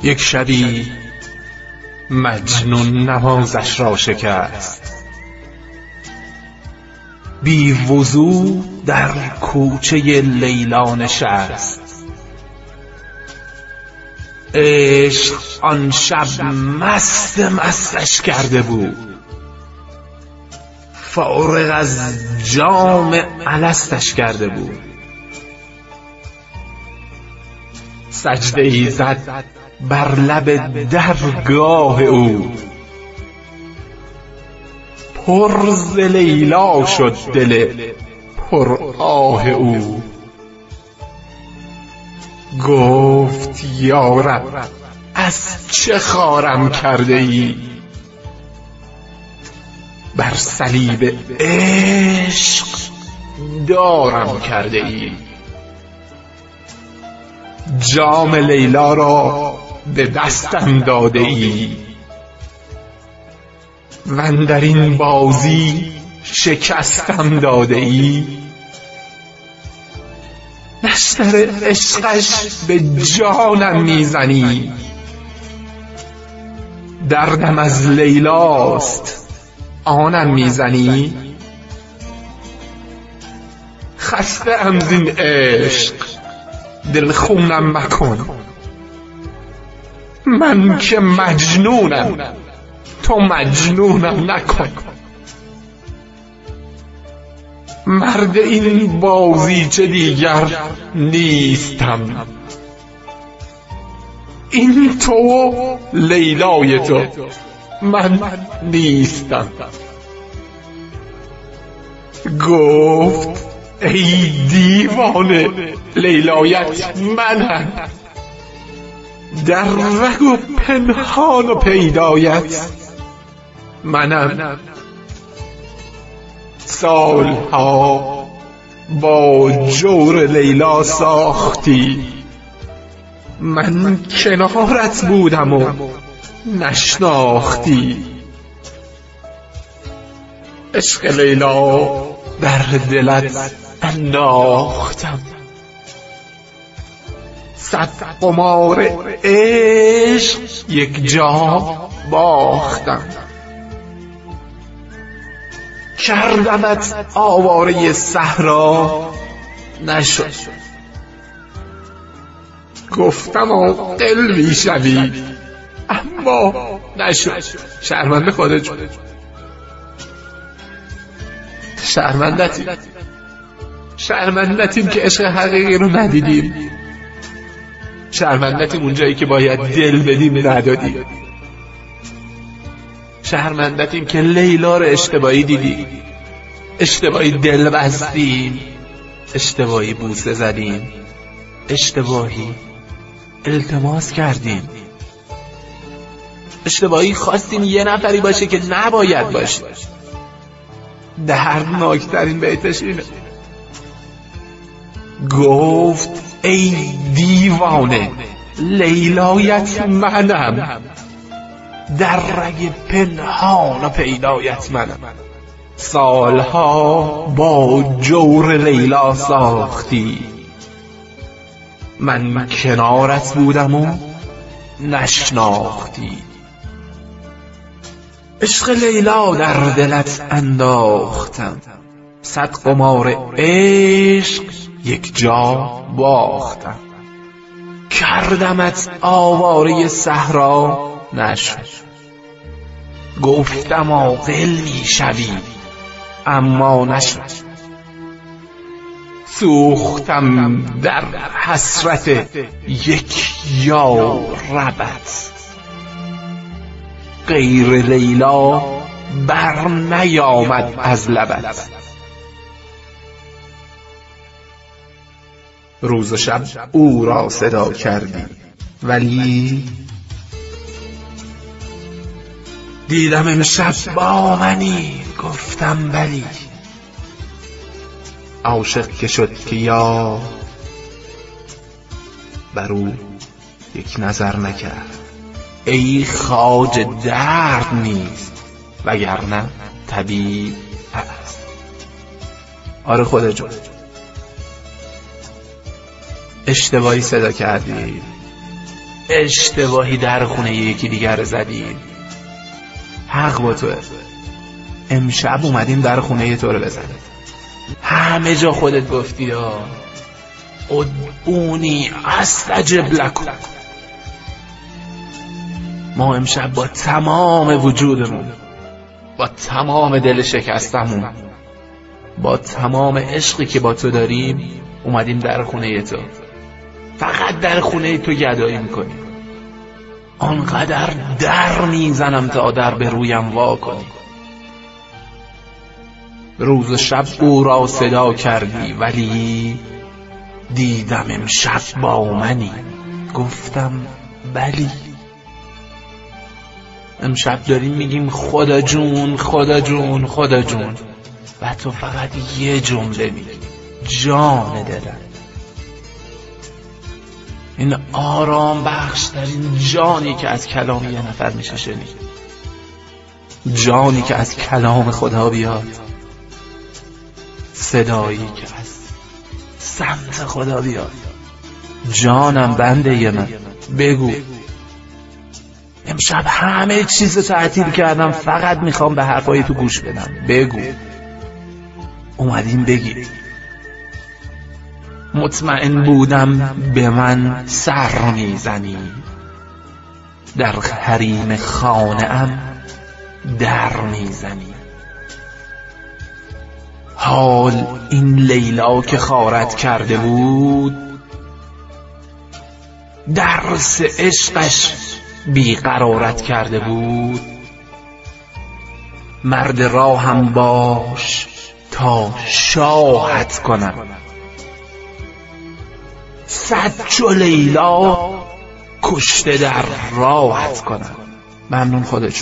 یک شبی مجنون نمازش را شکست، بی وضو در کوچه لیلا نشست. عشق آن شب مستش کرده بود، فارغ از جام الستش کرده بود. سجده ای زد بر لب درگاه او، پر ز لیلا شد دل پر آه او. گفت یا رب از چه خارم کرده ای، بر صلیب عشق دارم کرده ای. جام لیلا را به دستم داده ای، واندر این بازی شکستم داده ای. نشتر عشقش به جانم میزنی، دردم از لیلاست آنم میزنی. خسته ام زین عشق دل خونم مکن، من که مجنونم تو مجنونم نکن. مرد این بازیچه دیگر نیستم، این تو و لیلای تو من نیستم. گفت ای دیوانه لیلایت منم، در رگ و پنهان و پیدایت منم. سالها با جور لیلا ساختی، من کنارت بودم و نشناختی. عشق لیلا در دلت انداختم، صد قمار عشق یک جا باختم. کردمت آواره صحرا نشد، گفتم عاقل میشوی اما نشد. شرمنده خودت، شرمندتیم که عشق حقیقی رو ندیدیم، شرمندتیم اونجایی که باید دل بدیم ندادیم، شرمندتیم که لیلا رو اشتباهی دیدیم، اشتباهی دل بستیم، اشتباهی بوسه زدیم، اشتباهی التماس کردیم، اشتباهی خواستیم یه نفری باشه که نباید باشه. دردناکترین بیتش اینه. گفت ای دیوانه لیلایت منم، در رگ پنهان و پیدایت منم. سالها با جور لیلا ساختی، من کنارت بودم و نشناختی. عشق لیلا در دلت انداختم، صد قمار عشق یک جا باختم. کردمت آواره صحرا نشد، گفتم عاقل میشوی اما نشد. سوختم در حسرت یک یا ربت، غیر لیلا بر نیامد از لبت. روز و شب او را صدا کردی، ولی دیدم امشب با منی، گفتم بلی. عاشق که شد که یا بر او یک نظر نکرد، ای خواجه درد نیست وگرنه طبیب هست. آره خدا جون، اشتباهی صدا کردی، اشتباهی در خونه یکی دیگر زدی. حق با توه. امشب اومدیم در خونه تو رو بزنیم. همه جا خودت گفتی ادعونی استجب لکم. ما امشب با تمام وجودمون، با تمام دل شکستمون، با تمام عشقی که با تو داریم اومدیم در خونه تو. فقط در خونه تو گدایی میکنیم. آنقدر در میزنم تا در به رویم وا کنی. روز و شب او را صدا کردی ولی دیدم امشب با منی. گفتم بلی. امشب داریم میگیم خدا جون خدا جون خدا جون و تو فقط یه جمله میگی جان دلم. این آرام بخشترین جانی که از کلام یه نفر میشه شنید. جانی که از کلام خدا بیاد، صدایی که از سمت خدا بیاد. جانم بنده من بگو. امشب همه چیز تعطیل کردم، فقط میخوام به حرفای تو گوش بدم. بگو. اومدیم بگی. مطمئن بودم به من سر میزنی، در حریم خانه‌ام در میزنی. حال این لیلا که خارت کرده بود، درس عشقش بیقرارت کرده بود. مرد راهم باش تا شاهت کنم، صد چو لیلا کشته در راهت کنم. ممنون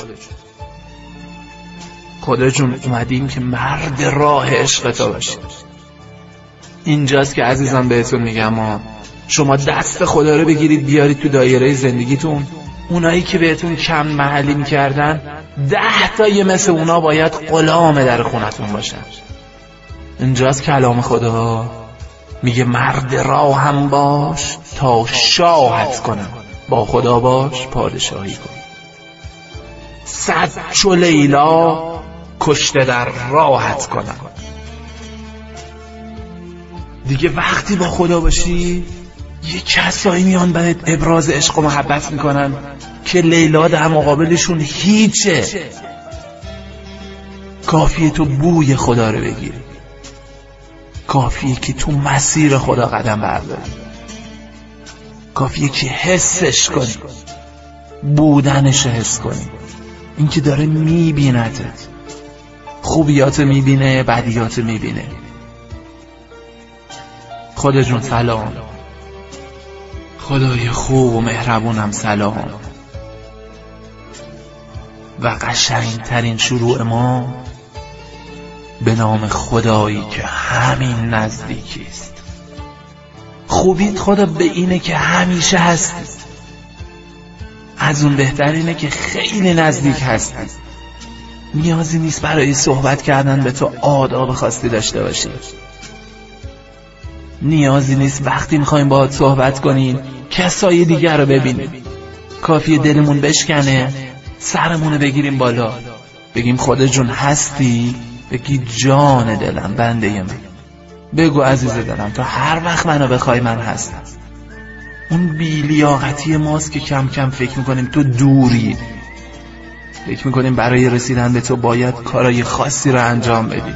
خدا جون اومدیم که مرد راه عشق تو باشیم. اینجاست که عزیزم بهتون میگم شما دست خدا رو بگیرید بیارید تو دایره زندگیتون. اونایی که بهتون کم محلی میکردن 10 تا مثل اونا باید غلام در خونتون باشن. اینجاست کلام خدا میگه مرد راهم باش تا شاهت کنم، با خدا باش پادشاهی کن. صد چو لیلا کشته در راهت کنم. دیگه وقتی با خدا باشی یه کسایی میان برات ابراز عشق و محبت میکنن که لیلا در مقابلشون هیچه. کافیه تو بوی خدا رو بگیری، کافیه که تو مسیر خدا قدم برداری، کافیه که حسش کنی، بودنش حس کنی. این که داره میبینتت، خوبیات میبینه، بدیات میبینه. خدا جون سلام. خدای خوب و مهربونم سلام. و قشنگترین شروع ما به نام خدایی که همین نزدیکیست. خوبیت خدا به اینه که همیشه هستی. از اون بهتر اینه که خیلی نزدیک هستی. نیازی نیست برای صحبت کردن به تو آداب خاصی داشته باشی. نیازی نیست وقتی میخوایم باهات صحبت کنیم کسای دیگر رو ببینیم. کافیه دلمون بشکنه، سرمونو بگیریم بالا، بگیم خدا جون هستی، بگی جان دلم بنده من. بگو عزیز دلم تا هر وقت منو بخوای من هستم. اون بی‌لیاقتی ماست که کم کم فکر میکنیم تو دوری، فکر میکنیم برای رسیدن به تو باید کارای خاصی رو انجام بدیم.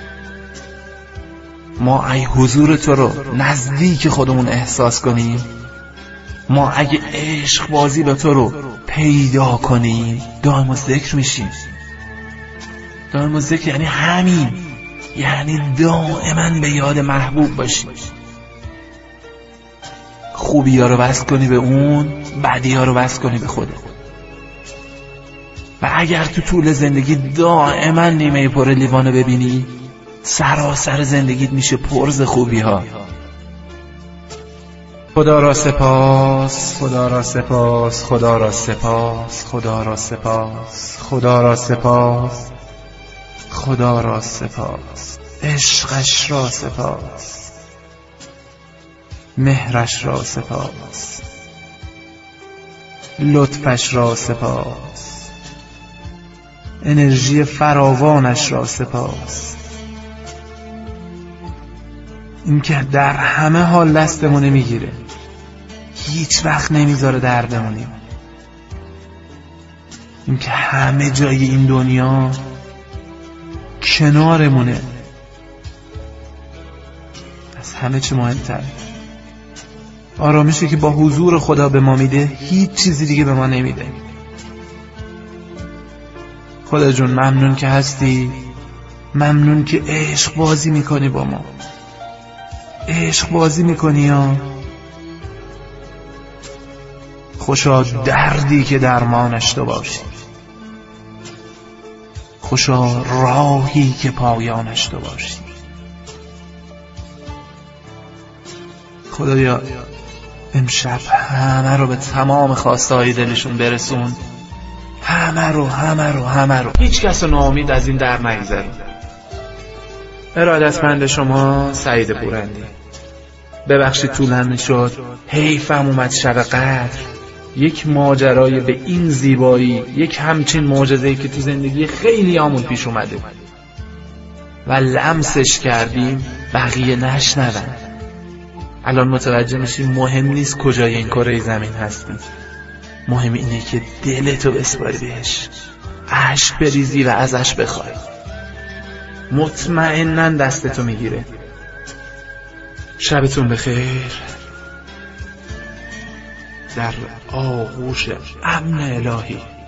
ما ای حضور تو رو نزدیک خودمون احساس کنیم، ما اگه عشق بازی به تو رو پیدا کنیم دائم ذکر میشیم. دائم ذکر یعنی همین، یعنی دائما به یاد محبوب باشی. خوبی ها رو وصل کنی به اون، بدی ها رو وصل کنی به خودت. و اگر تو طول زندگی دائما نیمه پر لیوانو ببینی، سراسر زندگیت میشه پرز خوبی ها. خدا را سپاس، خدا را سپاس، خدا را سپاس، خدا را سپاس، خدا را سپاس، خدا را سپاس، عشقش را سپاس، مهرش را سپاس، لطفش را سپاس، انرژی فراوانش را سپاس، این که در همه حال دستمون میگیره، هیچ وقت نمیذاره در بمونیم، این که همه جای این دنیا کنارمونه، از همه چی مهمتر آرامشی که با حضور خدا به ما میده هیچ چیزی دیگه به ما نمیده. خدا جون ممنون که هستی، ممنون که عشق بازی میکنی با ما، عشق بازی میکنی یا خوشا دردی که درمانش تو باشی، خوشا راهی که پایانش تو باشی. خدایا امشب همه رو به تمام خواسته های دلشون برسون، همه رو هیچ کس رو ناامید از این در نگذارون. ارادتمند شما سعید پورندی. ببخشید طولانی شد، حیفم اومد شب قدر یک ماجرای به این زیبایی، یک همچین معجزه‌ای که تو زندگی خیلی همون پیش اومده و لمسش کردیم بقیه نشنون. الان متوجه میشیم مهم نیست کجای این کره زمین هستی، مهم اینه که دلتو بسپاری بهش، اشک بریزی و ازش بخوای، مطمئناً دستتو میگیره. شبتون بخیر در آغوش امن الهی.